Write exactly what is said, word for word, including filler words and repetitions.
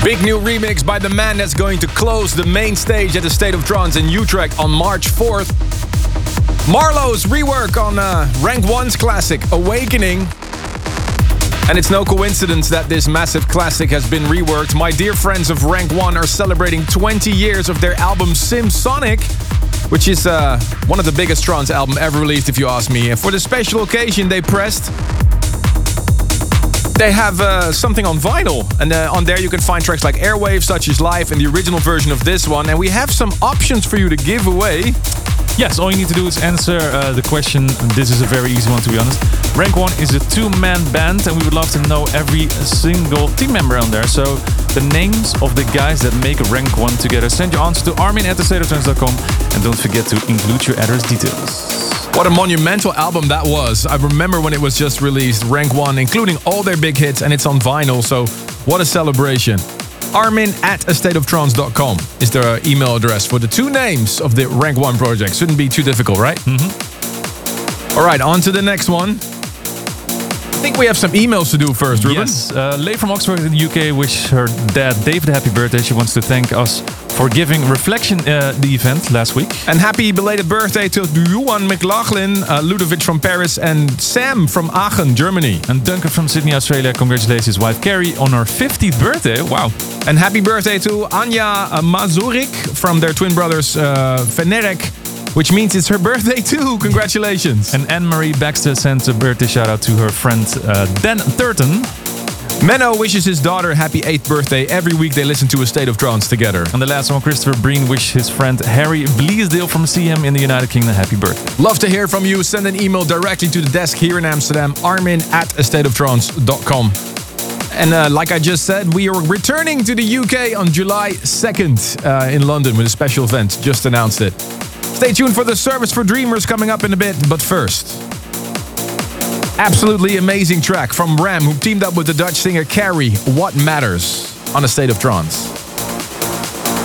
Big new remix by the man that's going to close the main stage at the State of Trance in Utrecht on March fourth. Marlowe's rework on uh, Rank one's classic, Awakening. And it's no coincidence that this massive classic has been reworked. My dear friends of Rank one are celebrating twenty years of their album Simsonic, which is uh, one of the biggest trance albums ever released, if you ask me. And for the special occasion, they pressed... They have uh, something on vinyl, and uh, on there you can find tracks like Airwaves, Such Is Life, and the original version of this one. And we have some options for you to give away. Yes, all you need to do is answer uh, the question. This is a very easy one, to be honest. Rank one is a two-man band, and we would love to know every single team member on there. So the names of the guys that make Rank one together. Send your answer to armin at the state of trance dot com, and don't forget to include your address details. What a monumental album that was. I remember when it was just released, Rank one, including all their big hits, and it's on vinyl, so what a celebration. armin at a state of trance dot com is their email address for the two names of the Rank one project. Shouldn't be too difficult, right? Mm-hmm. All right, on to the next one. I think we have some emails to do first, Ruben. Yes, uh, Leigh from Oxford in the U K wished her dad David a happy birthday. She wants to thank us for giving Reflection uh, the event last week. And happy belated birthday to Yuan McLaughlin, uh, Ludovic from Paris, and Sam from Aachen, Germany. And Duncan from Sydney, Australia, congratulates his wife Carrie on her fiftieth birthday. Wow. And happy birthday to Anja Mazurik from their twin brothers uh, Venerek, which means it's her birthday too. Congratulations. And Anne-Marie Baxter sent a birthday shout out to her friend uh, Dan Thurton. Menno wishes his daughter happy eighth birthday. Every week they listen to A State of Trance together. And the last one, Christopher Breen wished his friend Harry Bleasdale from C M in the United Kingdom happy birthday. Love to hear from you. Send an email directly to the desk here in Amsterdam, armin at a state of trance dot com. And uh, like I just said, we are returning to the U K on July second uh, in London with a special event. Just announced it. Stay tuned for the Service for Dreamers coming up in a bit, but first... absolutely amazing track from Ram, who teamed up with the Dutch singer Carrie, What Matters, on A State of Trance.